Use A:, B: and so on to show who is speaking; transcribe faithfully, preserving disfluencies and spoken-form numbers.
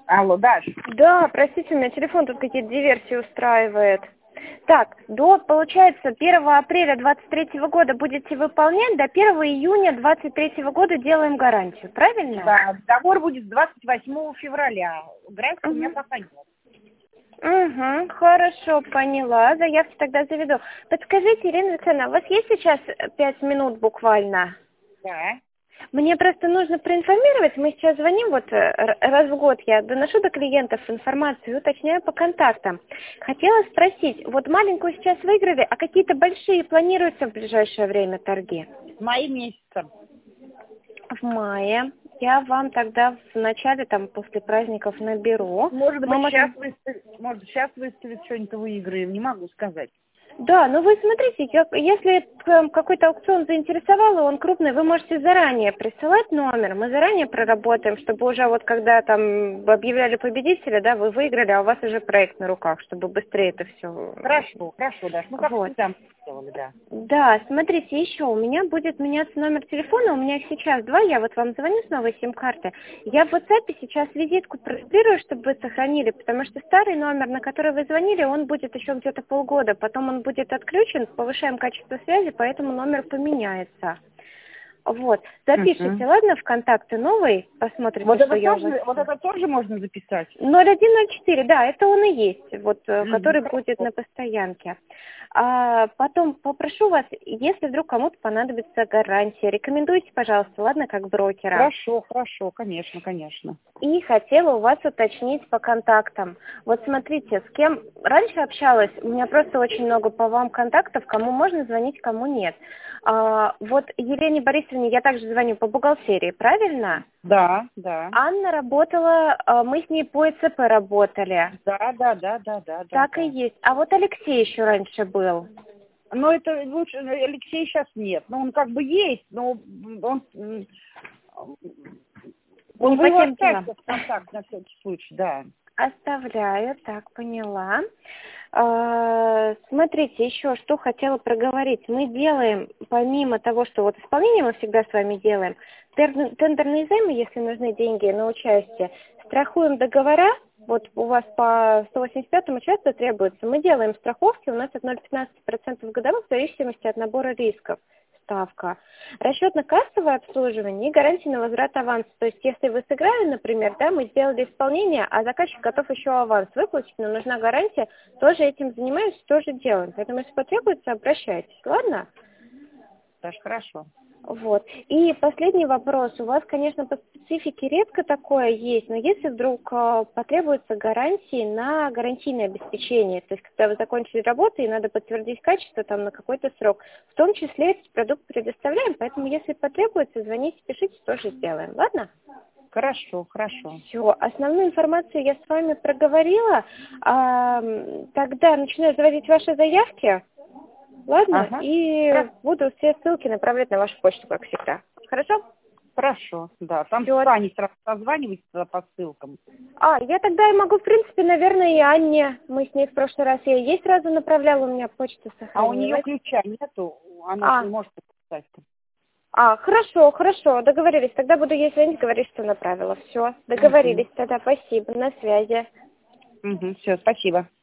A: Алло, Даш.
B: Да, простите, у меня телефон тут какие-то диверсии устраивает. Так, до, получается, первого апреля двадцать третьего года будете выполнять, до первого июня двадцать третьего года делаем гарантию, правильно?
A: Да, договор будет с двадцать восьмого февраля. Графика у меня пока нет.
B: Угу, хорошо, поняла. Заявки тогда заведу. Подскажите, Ирина Александровна, у вас есть сейчас пять минут буквально?
A: Да.
B: Мне просто нужно проинформировать, мы сейчас звоним, вот э, р- раз в год я доношу до клиентов информацию и уточняю по контактам. Хотела спросить, вот маленькую сейчас выиграли, а какие-то большие планируются в ближайшее время торги?
A: С моим месяцем.
B: В мае. Я вам тогда в начале, там, после праздников наберу.
A: Может быть,
B: Мы можем...
A: сейчас выставить, может, сейчас выставить что-нибудь выиграем, не могу сказать.
B: Да, ну вы смотрите, я- если э, какой-то аукцион заинтересовал, и он крупный, вы можете заранее присылать номер, мы заранее проработаем, чтобы уже вот когда там объявляли победителя, да, вы выиграли, а у вас уже проект на руках, чтобы быстрее это все.
A: Хорошо, хорошо, Даш. Ну, как
B: Вот.
A: всегда мы сделали, да.
B: Да, смотрите, еще у меня будет меняться номер телефона, у меня их сейчас два, я вот вам звоню с новой сим-карты. Я в WhatsApp сейчас визитку продублирую, чтобы вы сохранили, потому что старый номер, на который вы звонили, он будет еще где-то полгода, потом он будет отключен, повышаем качество связи, поэтому номер поменяется. Вот, запишите,
A: Угу.
B: ладно, в контакты новый, посмотрите,
A: Вот
B: что
A: это
B: я у вас...
A: тоже, вот это тоже можно записать?
B: ноль один ноль четыре, да, это он и есть, вот, э,
A: Угу,
B: который
A: хорошо.
B: будет на постоянке. А потом попрошу вас, если вдруг кому-то понадобится гарантия, рекомендуйте, пожалуйста, ладно, как брокера.
A: Хорошо, хорошо, конечно, конечно.
B: И хотела у вас уточнить по контактам. Вот смотрите, с кем раньше общалась, у меня просто очень много по вам контактов, кому можно звонить, кому нет. А, вот Елене Борисовне я также звоню по бухгалтерии, правильно?
A: Да, да.
B: Анна работала, а, мы с ней по Э Цэ Пэ работали.
A: Да, да, да, да, да, да,
B: Так и
A: да.
B: есть. А вот Алексей еще раньше был.
A: Но это лучше, Алексей сейчас нет. Но он как бы есть, но он, м,
B: Не
A: он
B: по
A: вы его
B: тем делам.
A: оставьте в контакт на всякий случай, да.
B: Оставляю, так, поняла. А, смотрите, еще что хотела проговорить. Мы делаем, помимо того, что вот исполнение мы всегда с вами делаем, тер- тендерные займы, если нужны деньги на участие, страхуем договора, вот у вас по сто восемьдесят пятому часто требуется, мы делаем страховки, у нас от ноль целых пятнадцать сотых процента годовых в зависимости от набора рисков. Ставка. Расчетно-кассовое обслуживание и гарантия на возврат аванса. То есть, если вы сыграли, например, да, мы сделали исполнение, а заказчик готов еще аванс выплатить, но нужна гарантия, тоже этим занимаемся, тоже делаем. Поэтому, если потребуется, обращайтесь. Ладно?
A: Даже хорошо.
B: Вот. И последний вопрос. У вас, конечно, по специфике редко такое есть, но если вдруг э, потребуются гарантии на гарантийное обеспечение, то есть когда вы закончили работу и надо подтвердить качество там на какой-то срок, в том числе этот продукт предоставляем, поэтому если потребуется, звоните, пишите, тоже сделаем. Ладно?
A: Хорошо, хорошо.
B: Все, основную информацию я с вами проговорила. А, м, тогда начинаю заводить ваши заявки. Ладно?
A: Ага.
B: И буду все ссылки направлять на вашу почту, как всегда. Хорошо?
A: Хорошо, да. Там
B: Всё.
A: с Аней сразу созванивайтесь по ссылкам.
B: А, я тогда и могу, в принципе, наверное, и Анне. Мы с ней в прошлый раз, я ей сразу направляла, у меня почта
A: А у нее
B: сохранилась.
A: ключа нету, она же
B: А,
A: не может подписать.
B: а, хорошо, хорошо, договорились. Тогда буду ей звонить, говорить, что направила. Все,
A: Угу.
B: договорились тогда, спасибо, на связи.
A: Угу. Все, спасибо.